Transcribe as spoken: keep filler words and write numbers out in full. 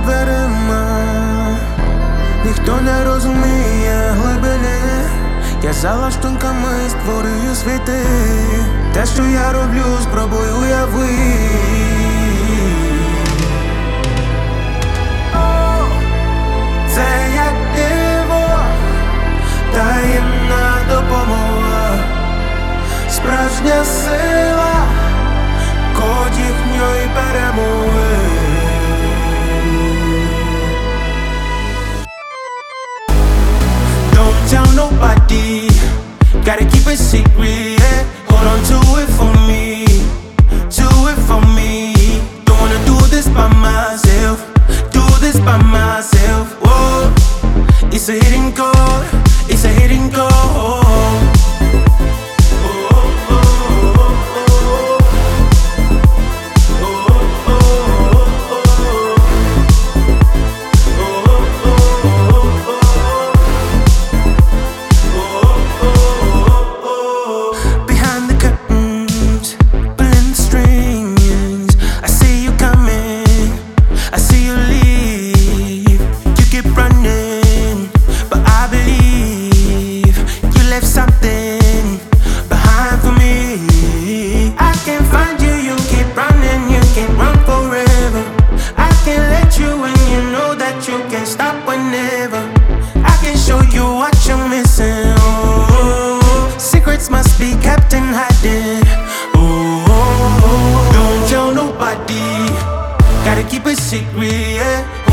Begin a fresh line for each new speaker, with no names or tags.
дверима, ніхто не розуміє глибини. Я за лаштунками створюю світи. Те, що я роблю, спробую уявити. Це як диво, таємна допомога, справжня сила, код їхньої перемоги. Don't tell nobody, gotta keep it secret, yeah. Hold on to it for me, do it for me. Don't wanna do this by myself, do this by myself. Whoa, it's a hidden code, it's a hidden code. Must be kept in hiding. Oh, oh, oh, don't tell nobody, gotta keep it secret, yeah.